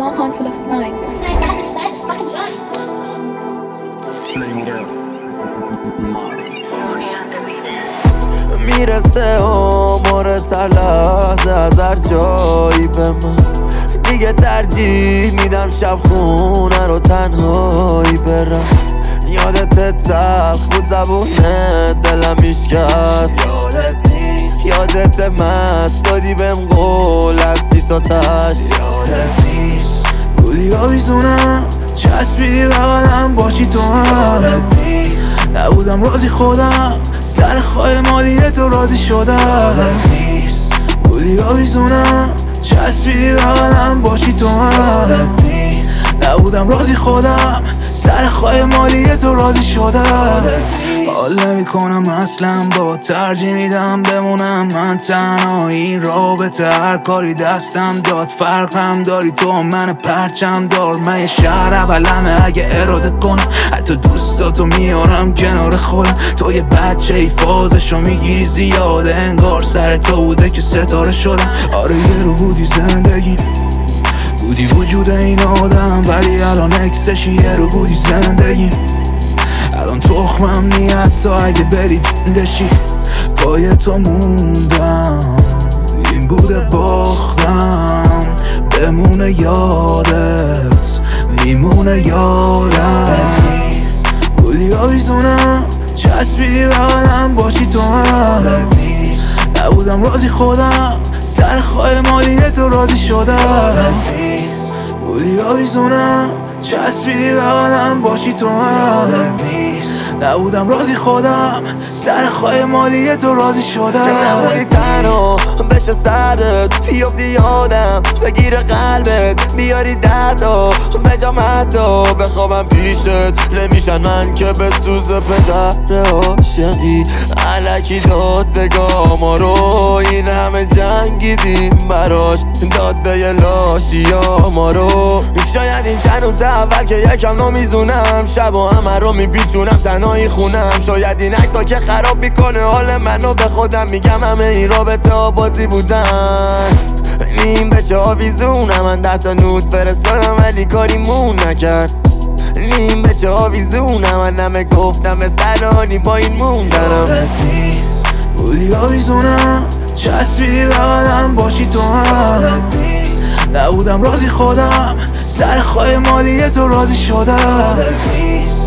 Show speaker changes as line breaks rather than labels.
small pond full of slime.
That's as fast as fucking giant.
میرسه عمر تر لحظه از هر جایی به من، دیگه ترجیح میدم شب خونه رو تنهایی برم. یادت تلخ بود زبونه دلم میشکست، یادت نیست. یادت مست دادی بهم قول هستی تا تش، یادت نیست.
بودی آویزونم چسبیدی بغلم باشی تو هم، نبودم راضی خودم سر خواهی مالی تو راضی شدم. بودی آویزونم چسبیدی بغلم باشی تو هم، نبودم راضی خودم سر خواهی مالی تو راضی شدم. حال نمی کنم اصلا با ترجیح میدم بمونم من تنها. این رابطه هر کاری دستم داد فرقم داری تو من پرچم دار. من یه شهر اولمه اگه اراده کنم، حتی دوستاتو میارم کنار خودم. تو یه بچه ای فازشو میگیری زیاده، انگار سر تو بوده که ستاره شدم. آره یه رو بودی زندگی، بودی وجود این آدم، ولی الان اکسشی. یه رو بودی زندگی، الان تخمم نی حتی اگه بری دشی. پای تو موندم این بوده باختم، بمونه یادت میمونه یادم. بودی آویزونم چسبیدی بغلم باشی تو هم، نبودم راضی خودم سر خواهی مالی تو راضی شدم. بودی آویزونم چسبیدی بغلم باشی تو هم، نبودم راضی خودم سر خواهی مالی تو راضی شدم.
نمونی تنها بشه سردت بیافتی یادم، بگیر قلبت بیاری دتا به جام حتی بخوابم پیشت. نمیشن من که به سوز پدر عاشقی علکی داد بگاه ما رو. این همه جنگیدیم براش داد به یه لاشی ما رو. شاید این چند روز اول که یکم نمیزونم، شب و همه رو میپیچونم تنهایی خونم. شاید این عکس‌ها که خراب میکنه حال منو به خودم میگم همه این رابطه ها بازی بودن. نیم بچه آویزونم من 10 تا نود فرستادم ولی کاریمون نکرد. نیم بچه آویزونم من همه گفتم سرانی با این موندنم.
بودی آویزونم چسبیدی بغلم باشی تو هم، نبودم راضی خودم سر خواهی مالی تو راضی شدم.